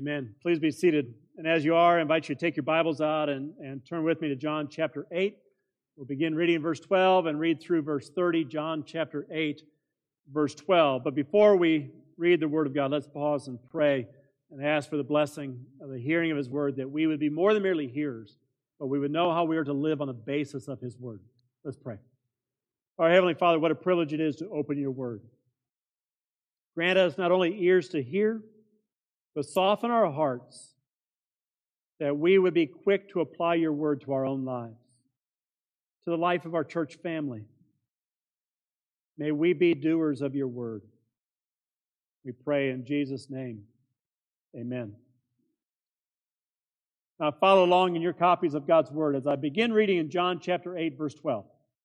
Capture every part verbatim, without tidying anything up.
Amen. Please be seated. And as you are, I invite you to take your Bibles out and, and turn with me to John chapter eight. We'll begin reading in verse twelve and read through verse thirty, John chapter eight, verse twelve. But before we read the Word of God, let's pause and pray and ask for the blessing of the hearing of His Word, that we would be more than merely hearers, but we would know how we are to live on the basis of His Word. Let's pray. Our Heavenly Father, what a privilege it is to open your Word. Grant us not only ears to hear, but soften our hearts, that we would be quick to apply your word to our own lives, to the life of our church family. May we be doers of your word. We pray in Jesus' name. Amen. Now follow along in your copies of God's word as I begin reading in John chapter eight, verse twelve.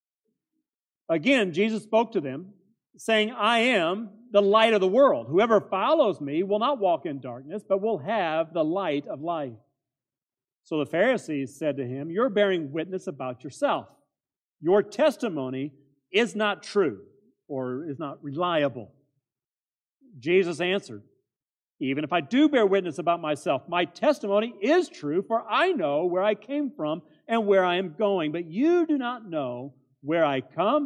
Again, Jesus spoke to them, saying, I am the light of the world. Whoever follows me will not walk in darkness, but will have the light of life. So the Pharisees said to him, you're bearing witness about yourself. Your testimony is not true, or is not reliable. Jesus answered, even if I do bear witness about myself, my testimony is true, for I know where I came from and where I am going. But you do not know where I come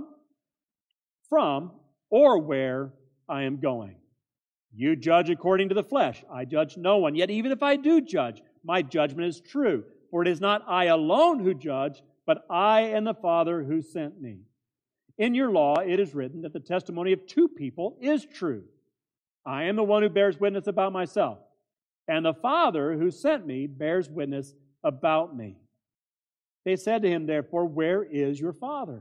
from or where I am going. You judge according to the flesh. I judge no one. Yet even if I do judge, my judgment is true. For it is not I alone who judge, but I and the Father who sent me. In your law it is written that the testimony of two people is true. I am the one who bears witness about myself, and the Father who sent me bears witness about me. They said to him, therefore, where is your Father?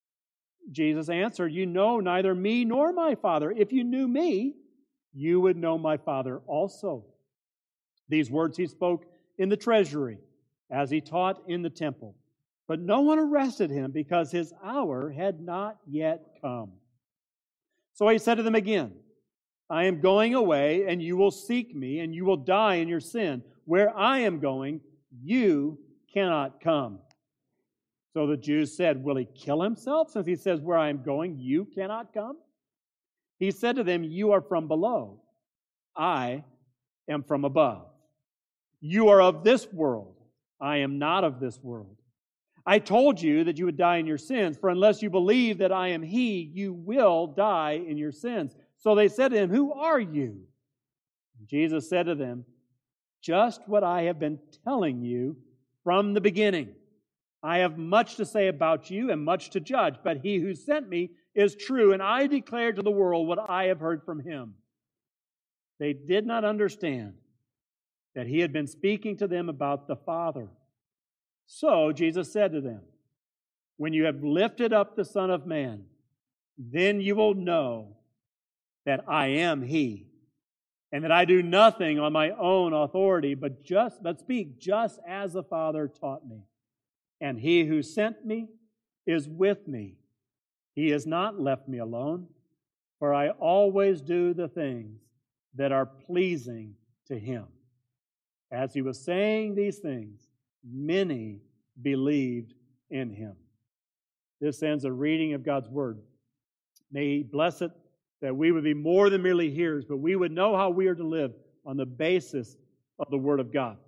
Jesus answered, you know neither me nor my Father. If you knew me, you would know my Father also. These words he spoke in the treasury, as he taught in the temple. But no one arrested him, because his hour had not yet come. So he said to them again, I am going away, and you will seek me, and you will die in your sin. Where I am going, you cannot come. So the Jews said, will he kill himself, since he says, where I am going, you cannot come? He said to them, you are from below. I am from above. You are of this world. I am not of this world. I told you that you would die in your sins, for unless you believe that I am He, you will die in your sins. So they said to him, who are you? Jesus said to them, just what I have been telling you from the beginning. I have much to say about you and much to judge, but he who sent me is true, and I declare to the world what I have heard from him. They did not understand that he had been speaking to them about the Father. So Jesus said to them, when you have lifted up the Son of Man, then you will know that I am He, and that I do nothing on my own authority, but just but speak just as the Father taught me. And he who sent me is with me. He has not left me alone, for I always do the things that are pleasing to him. As he was saying these things, many believed in him. This ends a reading of God's word. May He bless it, that we would be more than merely hearers, but we would know how we are to live on the basis of the Word of God.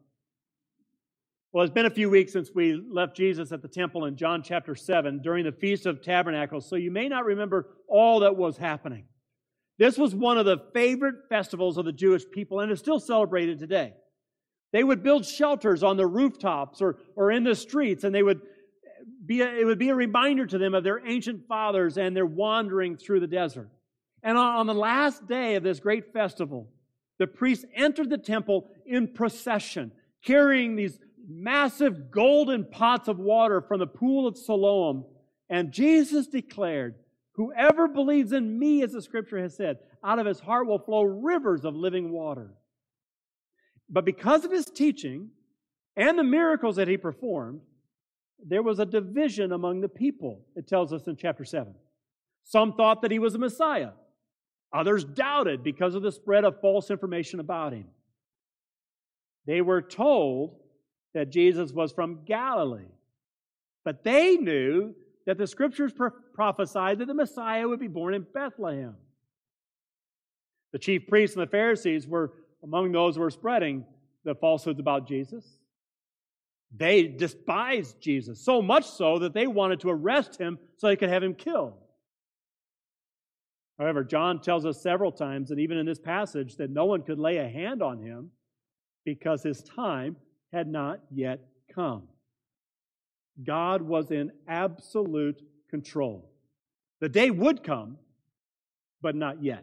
Well, it's been a few weeks since we left Jesus at the temple in John chapter seven during the Feast of Tabernacles, so you may not remember all that was happening. This was one of the favorite festivals of the Jewish people, and is still celebrated today. They would build shelters on the rooftops or, or in the streets, and they would be a, it would be a reminder to them of their ancient fathers and their wandering through the desert. And on, on the last day of this great festival, the priests entered the temple in procession, carrying these massive golden pots of water from the pool of Siloam. And Jesus declared, whoever believes in me, as the scripture has said, out of his heart will flow rivers of living water. But because of his teaching and the miracles that he performed, there was a division among the people, it tells us in chapter seven. Some thought that he was a Messiah. Others doubted because of the spread of false information about him. They were told that Jesus was from Galilee, but they knew that the scriptures prophesied that the Messiah would be born in Bethlehem. The chief priests and the Pharisees were among those who were spreading the falsehoods about Jesus. They despised Jesus, so much so that they wanted to arrest him so they could have him killed. However, John tells us several times, and even in this passage, that no one could lay a hand on him because his time had not yet come. God was in absolute control. The day would come, but not yet.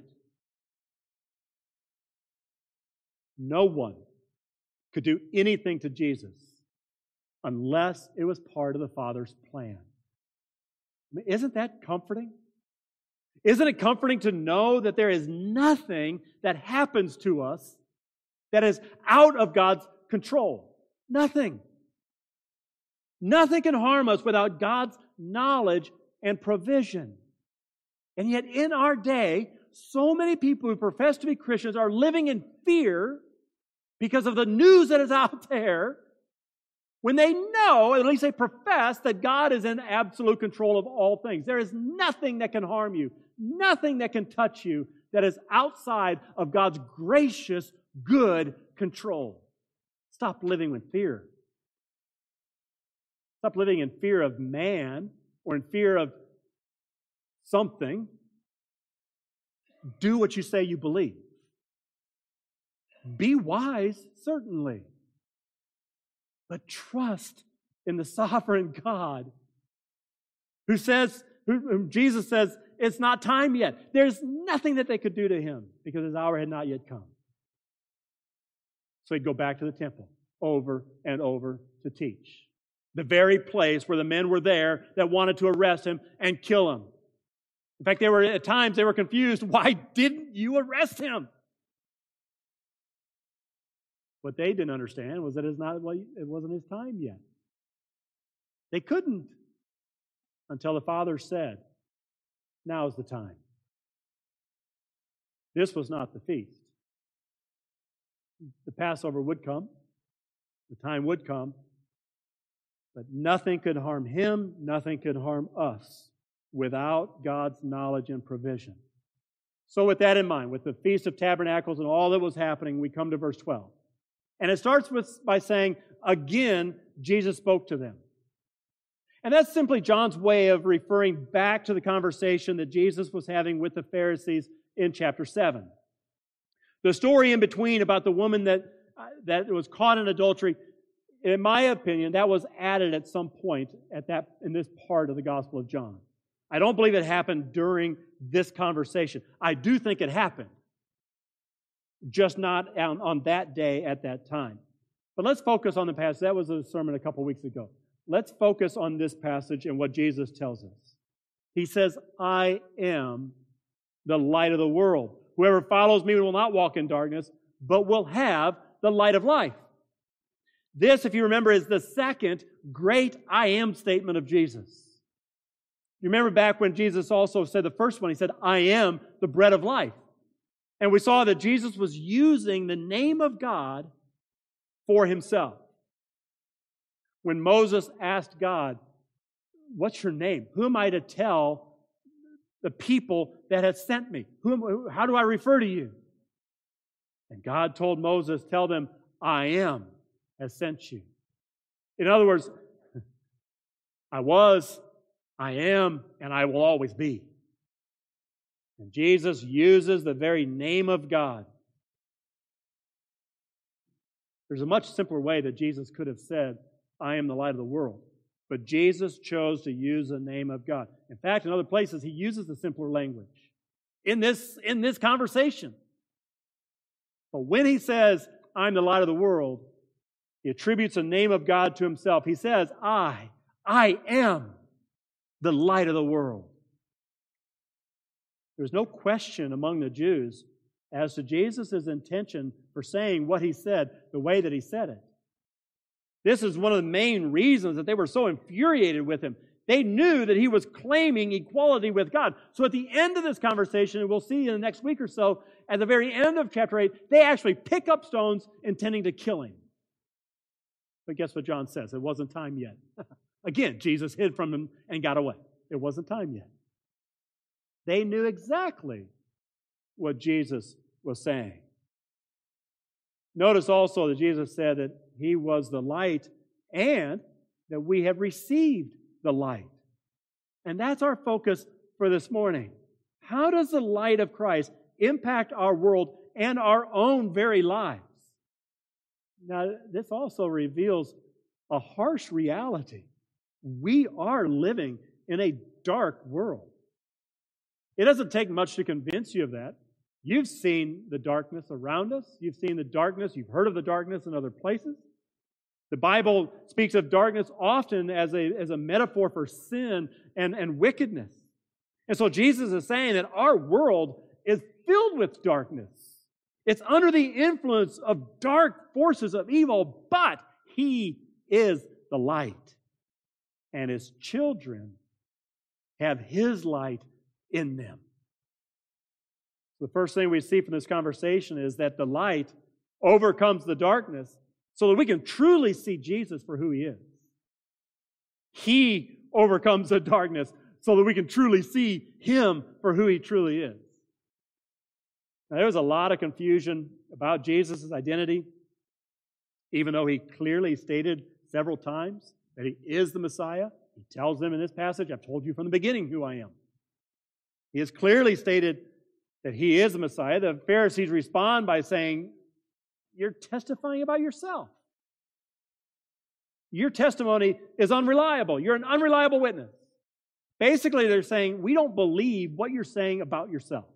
No one could do anything to Jesus unless it was part of the Father's plan. I mean, isn't that comforting? Isn't it comforting to know that there is nothing that happens to us that is out of God's control? Nothing. Nothing can harm us without God's knowledge and provision. And yet in our day, so many people who profess to be Christians are living in fear because of the news that is out there, when they know, at least they profess, that God is in absolute control of all things. There is nothing that can harm you, nothing that can touch you that is outside of God's gracious, good control. Stop living with fear. Stop living in fear of man or in fear of something. Do what you say you believe. Be wise, certainly. But trust in the sovereign God who says, who, whom Jesus says, it's not time yet. There's nothing that they could do to him because his hour had not yet come. So he'd go back to the temple over and over to teach. The very place where the men were there that wanted to arrest him and kill him. In fact, they were at times they were confused. Why didn't you arrest him? What they didn't understand was that it's not, well, it wasn't his time yet. They couldn't until the Father said, now's the time. This was not the feast. The Passover would come. The time would come. But nothing could harm him, nothing could harm us without God's knowledge and provision. So with that in mind, with the Feast of Tabernacles and all that was happening, we come to verse twelve. And it starts with by saying, again, Jesus spoke to them. And that's simply John's way of referring back to the conversation that Jesus was having with the Pharisees in chapter seven. The story in between about the woman that, uh, that was caught in adultery, in my opinion, that was added at some point at that in this part of the Gospel of John. I don't believe it happened during this conversation. I do think it happened, just not on, on that day at that time. But let's focus on the passage. That was a sermon a couple weeks ago. Let's focus on this passage and what Jesus tells us. He says, I am the light of the world. Whoever follows me will not walk in darkness, but will have the light of life. This, if you remember, is the second great I am statement of Jesus. You remember back when Jesus also said the first one, he said, I am the bread of life. And we saw that Jesus was using the name of God for himself. When Moses asked God, what's your name? Who am I to tell the people that have sent me? Who, how do I refer to you? And God told Moses, tell them, I am has sent you. In other words, I was, I am, and I will always be. And Jesus uses the very name of God. There's a much simpler way that Jesus could have said, I am the light of the world. But Jesus chose to use the name of God. In fact, in other places, he uses the simpler language in this, in this conversation. But when he says, I'm the light of the world, he attributes the name of God to himself. He says, I, I am the light of the world. There's no question among the Jews as to Jesus' intention for saying what he said the way that he said it. This is one of the main reasons that they were so infuriated with him. They knew that he was claiming equality with God. So at the end of this conversation, and we'll see in the next week or so, at the very end of chapter eight, they actually pick up stones intending to kill him. But guess what John says? It wasn't time yet. Again, Jesus hid from him and got away. It wasn't time yet. They knew exactly what Jesus was saying. Notice also that Jesus said that He was the light and that we have received the light. And that's our focus for this morning. How does the light of Christ impact our world and our own very lives? Now, this also reveals a harsh reality. We are living in a dark world. It doesn't take much to convince you of that. You've seen the darkness around us. You've seen the darkness. You've heard of the darkness in other places. The Bible speaks of darkness often as a, as a metaphor for sin and, and wickedness. And so Jesus is saying that our world is filled with darkness. It's under the influence of dark forces of evil, but He is the light. And His children have His light in them. The first thing we see from this conversation is that the light overcomes the darkness so that we can truly see Jesus for who He is. He overcomes the darkness so that we can truly see Him for who He truly is. Now, there was a lot of confusion about Jesus' identity, even though He clearly stated several times that He is the Messiah. He tells them in this passage, I've told you from the beginning who I am. He has clearly stated that He is the Messiah. The Pharisees respond by saying, you're testifying about yourself. Your testimony is unreliable. You're an unreliable witness. Basically, they're saying, we don't believe what you're saying about yourself.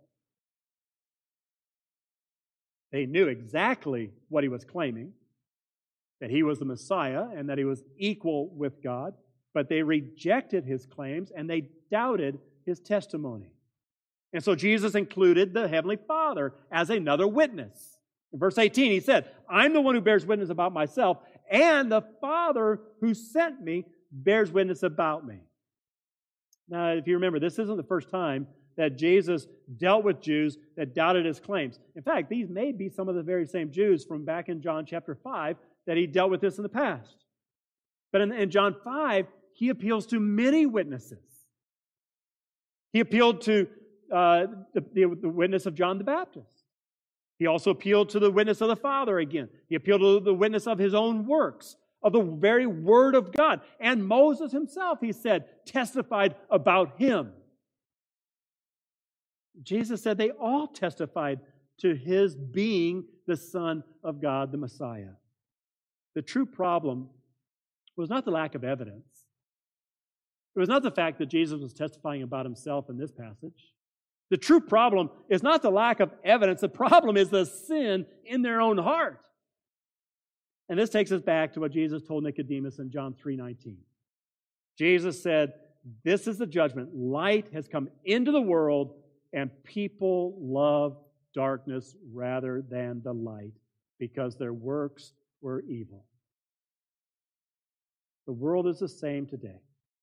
They knew exactly what He was claiming, that He was the Messiah and that He was equal with God, but they rejected His claims and they doubted His testimony. And so Jesus included the Heavenly Father as another witness. In verse eighteen, He said, I'm the one who bears witness about myself, and the Father who sent me bears witness about me. Now, if you remember, this isn't the first time that Jesus dealt with Jews that doubted His claims. In fact, these may be some of the very same Jews from back in John chapter five that He dealt with this in the past. But in, in John five, He appeals to many witnesses. He appealed to uh, the, the, the witness of John the Baptist. He also appealed to the witness of the Father again. He appealed to the witness of His own works, of the very Word of God. And Moses himself, he said, testified about Him. Jesus said they all testified to His being the Son of God, the Messiah. The true problem was not the lack of evidence. It was not the fact that Jesus was testifying about Himself in this passage. The true problem is not the lack of evidence. The problem is the sin in their own heart. And this takes us back to what Jesus told Nicodemus in John three nineteen. Jesus said, this is the judgment. Light has come into the world, and people love darkness rather than the light because their works were evil. The world is the same today.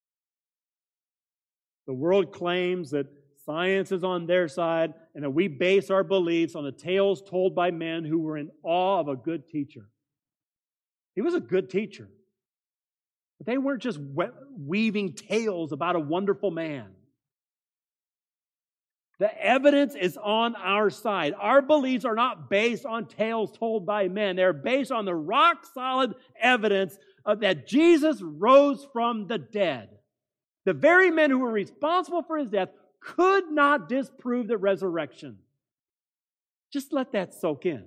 The world claims that science is on their side and that we base our beliefs on the tales told by men who were in awe of a good teacher. He was a good teacher. But they weren't just weaving tales about a wonderful man. The evidence is on our side. Our beliefs are not based on tales told by men. They're based on the rock-solid evidence of that Jesus rose from the dead. The very men who were responsible for His death could not disprove the resurrection. Just let that soak in.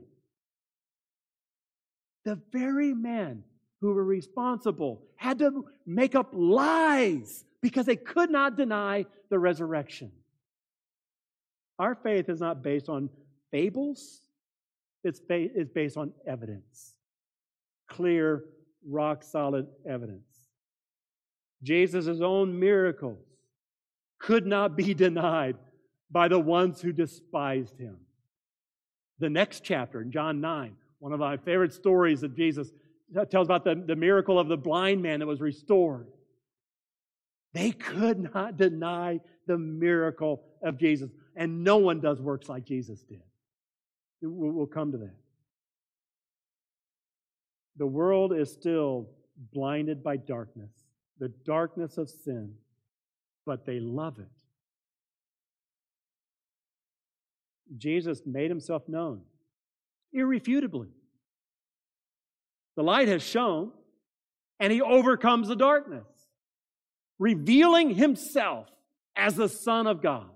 The very men who were responsible had to make up lies because they could not deny the resurrection. Our faith is not based on fables. It's, ba- it's based on evidence. Clear, rock-solid evidence. Jesus' own miracles could not be denied by the ones who despised Him. The next chapter, in John nine, one of my favorite stories that Jesus tells about the, the miracle of the blind man that was restored. They could not deny the miracle of Jesus. And no one does works like Jesus did. We'll, we'll come to that. The world is still blinded by darkness, the darkness of sin, but they love it. Jesus made Himself known, irrefutably. The light has shone, and he overcomes the darkness, revealing himself as the Son of God.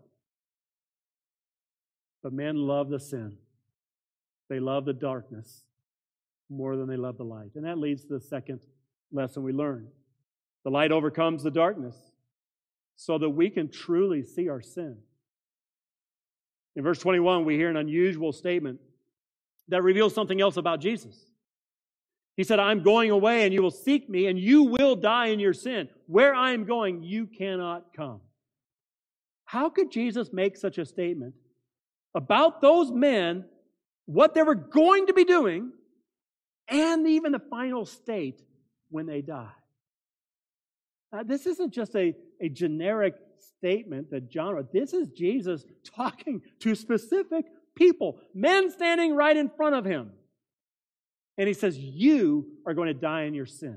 But men love the sin. They love the darkness more than they love the light. And that leads to the second lesson we learn. The light overcomes the darkness so that we can truly see our sin. In verse twenty-one, we hear an unusual statement that reveals something else about Jesus. He said, I'm going away and you will seek me and you will die in your sin. Where I am going, you cannot come. How could Jesus make such a statement about those men, what they were going to be doing, and even the final state when they die? Uh, this isn't just a, a generic statement that John wrote. This is Jesus talking to specific people, men standing right in front of him. And he says, you are going to die in your sin.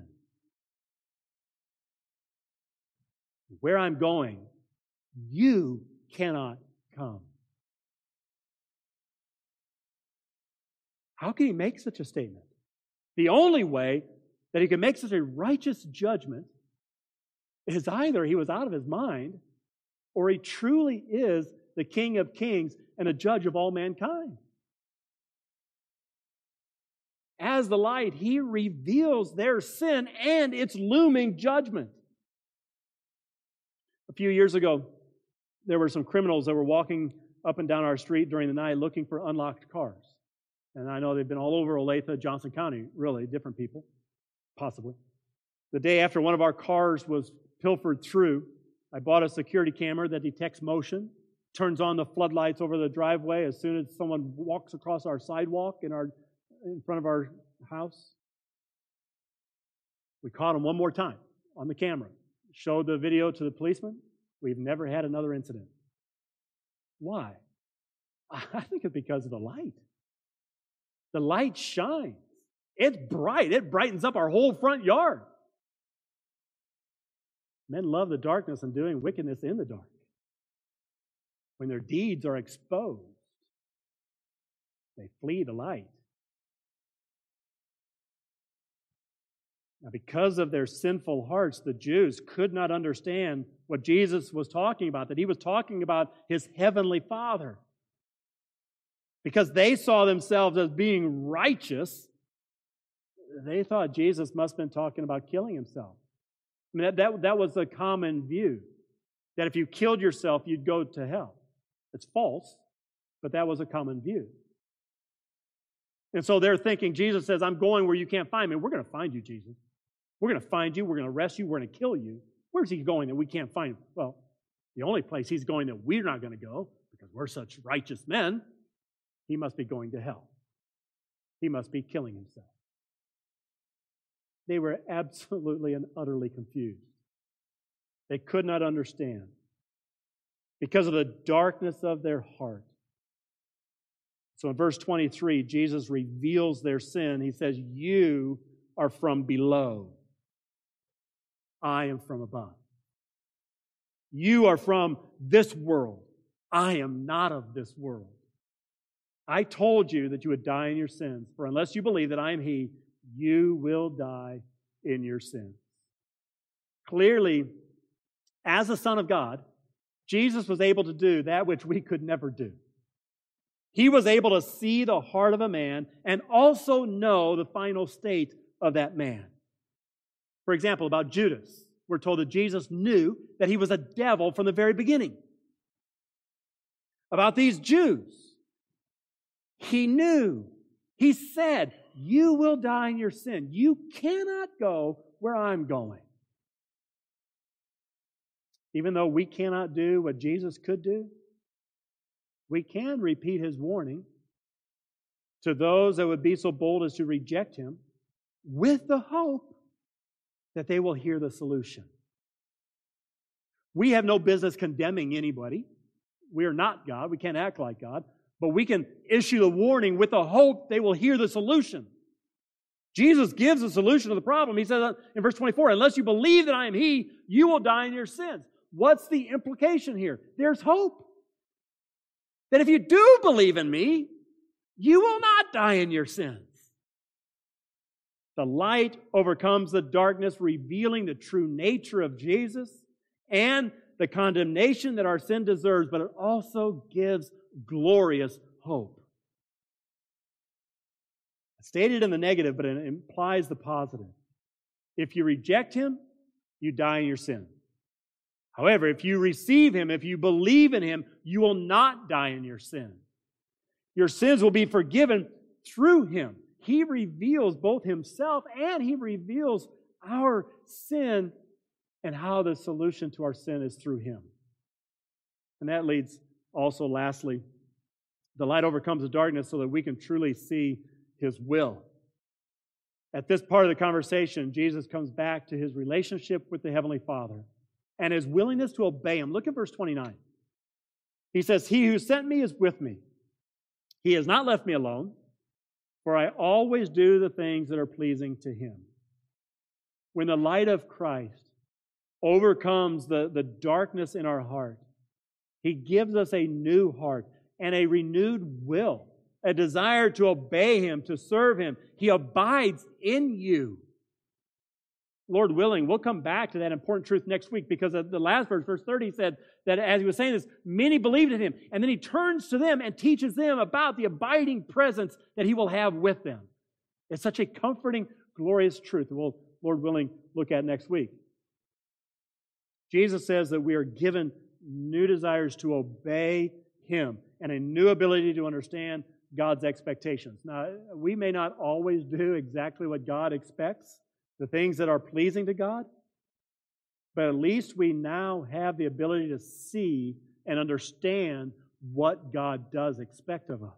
Where I'm going, you cannot come. How can he make such a statement? The only way that he can make such a righteous judgment is either he was out of his mind or he truly is the King of Kings and a judge of all mankind. As the light, he reveals their sin and its looming judgment. A few years ago, there were some criminals that were walking up and down our street during the night looking for unlocked cars. And I know they've been all over Olathe, Johnson County, really, different people, possibly. The day after one of our cars was pilfered through, I bought a security camera that detects motion, turns on the floodlights over the driveway as soon as someone walks across our sidewalk in our in front of our house. We caught them one more time on the camera. Showed the video to the policeman. We've never had another incident. Why? I think it's because of the light. The light shines. It's bright. It brightens up our whole front yard. Men love the darkness and doing wickedness in the dark. When their deeds are exposed, they flee the light. Now, because of their sinful hearts, the Jews could not understand what Jesus was talking about, that he was talking about his heavenly Father. Because they saw themselves as being righteous, they thought Jesus must have been talking about killing himself. I mean, that, that, that was the common view, that if you killed yourself, you'd go to hell. It's false, but that was a common view. And so they're thinking, Jesus says, I'm going where you can't find me. We're going to find you, Jesus. We're going to find you. We're going to arrest you. We're going to kill you. Where's he going that we can't find him? Well, the only place he's going that we're not going to go, because we're such righteous men, he must be going to hell. He must be killing himself. They were absolutely and utterly confused. They could not understand because of the darkness of their heart. So in verse twenty-three, Jesus reveals their sin. He says, you are from below. I am from above. You are from this world. I am not of this world. I told you that you would die in your sins, for unless you believe that I am He, you will die in your sins. Clearly, as a Son of God, Jesus was able to do that which we could never do. He was able to see the heart of a man and also know the final state of that man. For example, about Judas, we're told that Jesus knew that he was a devil from the very beginning. About these Jews, he knew, he said, you will die in your sin. You cannot go where I'm going. Even though we cannot do what Jesus could do, we can repeat his warning to those that would be so bold as to reject him with the hope that they will hear the solution. We have no business condemning anybody. We are not God. We can't act like God. But we can issue the warning with the hope they will hear the solution. Jesus gives the solution to the problem. He says in verse twenty-four, unless you believe that I am He, you will die in your sins. What's the implication here? There's hope. That if you do believe in me, you will not die in your sins. The light overcomes the darkness, revealing the true nature of Jesus and the condemnation that our sin deserves, but it also gives glorious hope. It's stated in the negative, but it implies the positive. If you reject Him, you die in your sin. However, if you receive Him, if you believe in Him, you will not die in your sin. Your sins will be forgiven through Him. He reveals both Himself and He reveals our sin and how the solution to our sin is through Him. And that leads also, lastly, the light overcomes the darkness so that we can truly see His will. At this part of the conversation, Jesus comes back to His relationship with the Heavenly Father and His willingness to obey Him. Look at verse twenty-nine. He says, "He who sent me is with me. He has not left me alone, for I always do the things that are pleasing to Him." When the light of Christ overcomes the, the darkness in our heart, He gives us a new heart and a renewed will, a desire to obey Him, to serve Him. He abides in you. Lord willing, we'll come back to that important truth next week, because the last verse, verse thirty, said that as He was saying this, many believed in Him. And then He turns to them and teaches them about the abiding presence that He will have with them. It's such a comforting, glorious truth that we'll, Lord willing, look at next week. Jesus says that we are given new desires to obey Him and a new ability to understand God's expectations. Now, we may not always do exactly what God expects, the things that are pleasing to God, but at least we now have the ability to see and understand what God does expect of us.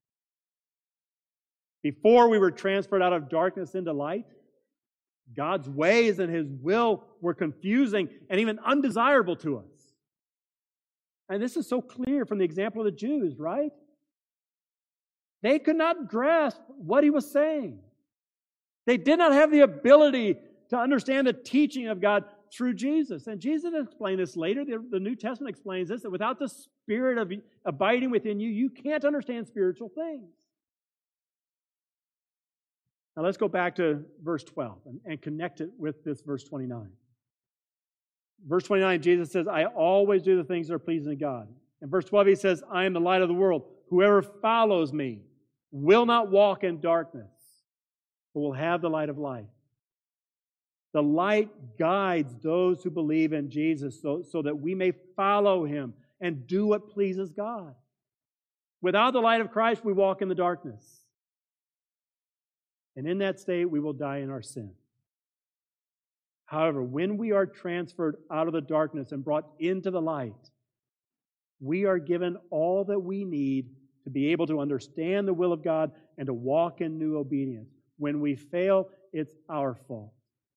Before we were transferred out of darkness into light, God's ways and His will were confusing and even undesirable to us. And this is so clear from the example of the Jews, right? They could not grasp what He was saying. They did not have the ability to understand the teaching of God through Jesus. And Jesus explained this later. The, the New Testament explains this, that without the Spirit of abiding within you, you can't understand spiritual things. Now let's go back to verse twelve and, and connect it with this verse twenty-nine. Verse twenty-nine, Jesus says, "I always do the things that are pleasing to God." In verse twelve, He says, "I am the light of the world. Whoever follows me will not walk in darkness, but will have the light of life." The light guides those who believe in Jesus so, so that we may follow Him and do what pleases God. Without the light of Christ, we walk in the darkness. And in that state, we will die in our sin. However, when we are transferred out of the darkness and brought into the light, we are given all that we need to be able to understand the will of God and to walk in new obedience. When we fail, it's our fault.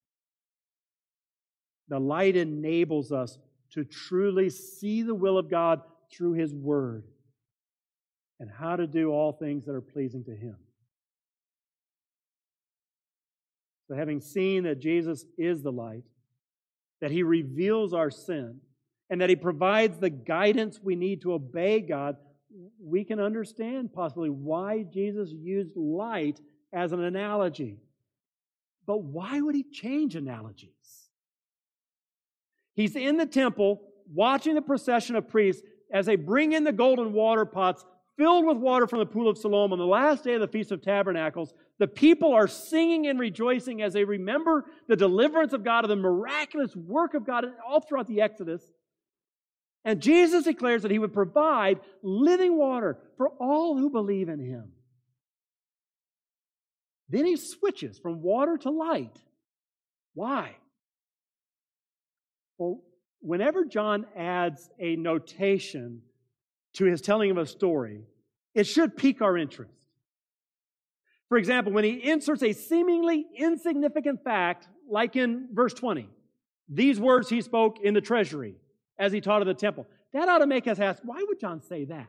The light enables us to truly see the will of God through His Word and how to do all things that are pleasing to Him. So having seen that Jesus is the light, that He reveals our sin, and that He provides the guidance we need to obey God, we can understand possibly why Jesus used light as an analogy. But why would He change analogies? He's in the temple watching the procession of priests as they bring in the golden water pots filled with water from the pool of Siloam on the last day of the Feast of Tabernacles. The people are singing and rejoicing as they remember the deliverance of God and the miraculous work of God all throughout the Exodus. And Jesus declares that He would provide living water for all who believe in Him. Then He switches from water to light. Why? Well, whenever John adds a notation to his telling of a story, it should pique our interest. For example, when he inserts a seemingly insignificant fact, like in verse twenty, these words He spoke in the treasury as He taught at the temple, that ought to make us ask, why would John say that?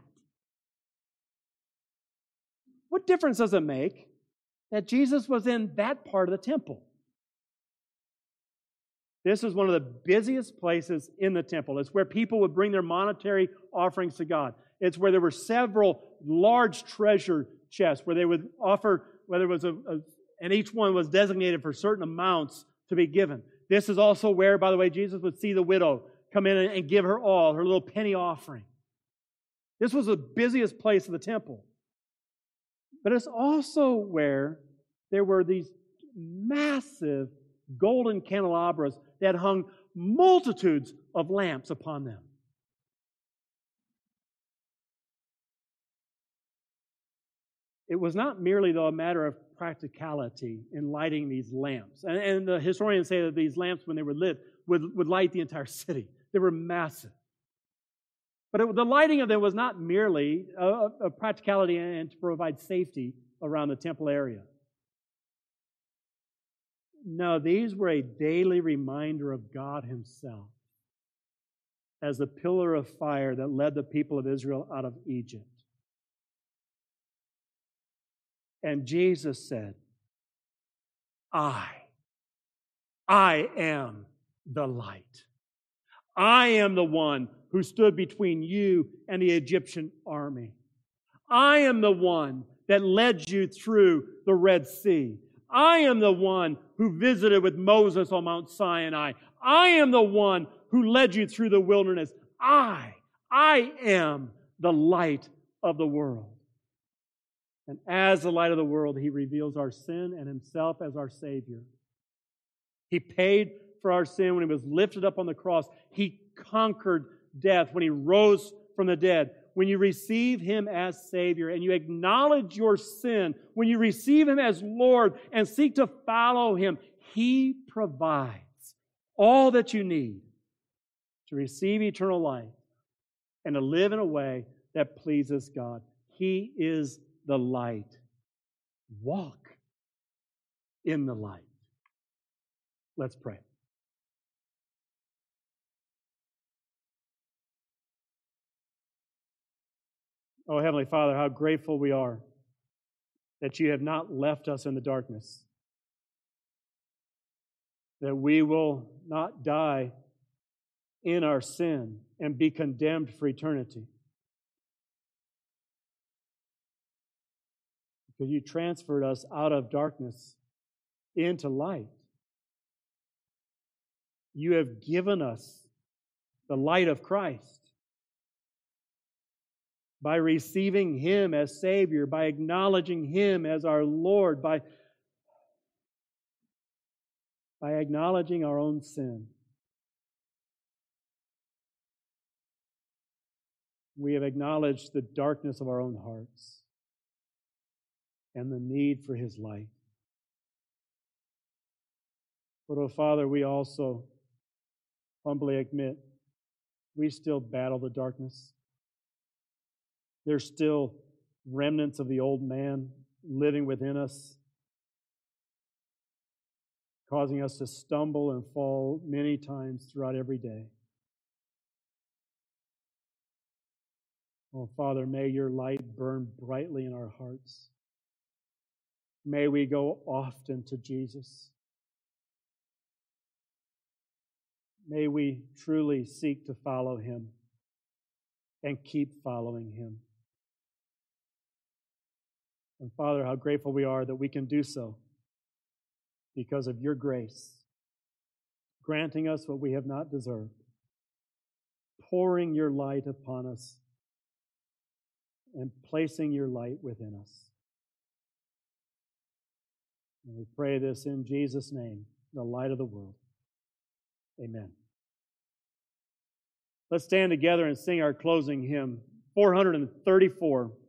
What difference does it make that Jesus was in that part of the temple? This is one of the busiest places in the temple. It's where people would bring their monetary offerings to God. It's where there were several large treasure chests where they would offer, whether it was a, a, and each one was designated for certain amounts to be given. This is also where, by the way, Jesus would see the widow come in and give her all, her little penny offering. This was the busiest place of the temple. But it's also where there were these massive golden candelabras that hung multitudes of lamps upon them. It was not merely, though, a matter of practicality in lighting these lamps. And, and the historians say that these lamps, when they were lit, would, would light the entire city. They were massive. But it, the lighting of them was not merely a, a practicality and to provide safety around the temple area. No, these were a daily reminder of God Himself as the pillar of fire that led the people of Israel out of Egypt. And Jesus said, I, I am the light. I am the one who stood between you and the Egyptian army. I am the one that led you through the Red Sea. I am the one who visited with Moses on Mount Sinai. I am the one who led you through the wilderness. I, I am the light of the world. And as the light of the world, He reveals our sin and Himself as our Savior. He paid for our sin when He was lifted up on the cross. He conquered death when He rose from the dead. When you receive Him as Savior and you acknowledge your sin, when you receive Him as Lord and seek to follow Him, He provides all that you need to receive eternal life and to live in a way that pleases God. He is the light. Walk in the light. Let's pray. Oh, Heavenly Father, how grateful we are that You have not left us in the darkness, that we will not die in our sin and be condemned for eternity. Because You transferred us out of darkness into light. You have given us the light of Christ. By receiving Him as Savior, by acknowledging Him as our Lord, by, by acknowledging our own sin. We have acknowledged the darkness of our own hearts and the need for His light. But, oh Father, we also humbly admit we still battle the darkness. There's still remnants of the old man living within us, causing us to stumble and fall many times throughout every day. Oh, Father, may Your light burn brightly in our hearts. May we go often to Jesus. May we truly seek to follow Him and keep following Him. And Father, how grateful we are that we can do so because of Your grace, granting us what we have not deserved, pouring Your light upon us, and placing Your light within us. And we pray this in Jesus' name, the light of the world. Amen. Let's stand together and sing our closing hymn, four thirty-four.